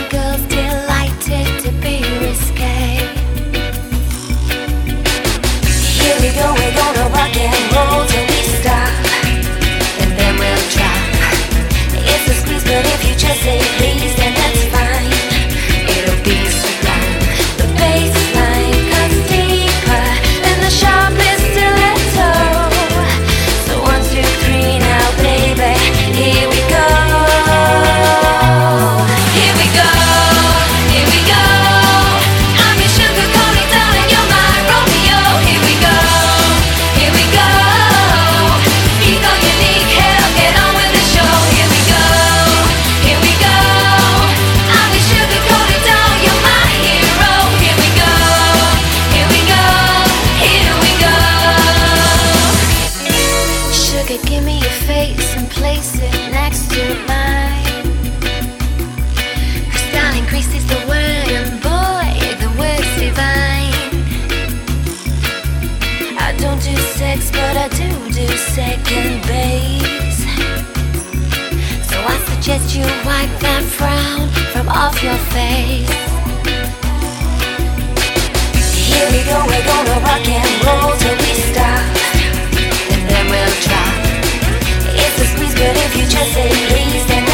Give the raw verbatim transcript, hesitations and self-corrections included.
girls delighted to be risque. Here we go, we're gonna rock and roll till we stop, and then we'll drop. It's a squeeze, but if you just say please, then that's fine. It'll be sublime. The bassline cuts deeper than the sharpest stiletto. So one, two, three now, baby, here we go. Here we go, here we go. I'm your sugar coating darling, you're my Romeo. Here we go, here we go. Keep on your unique hair, get on with the show. Here we go, here we go. I'm your sugar coating doll, you're my hero. Here we go, here we go, here we go. Sugar, give me your face and place it next to mine. 'Cause darling, grace is the word, and boy, the word's divine. I don't do sex, but I do do second base. So I suggest you wipe that frown from off your face. Here we go, we're gonna rock and roll till we stop, and then we'll drop. It's a squeeze, but if you just say please, then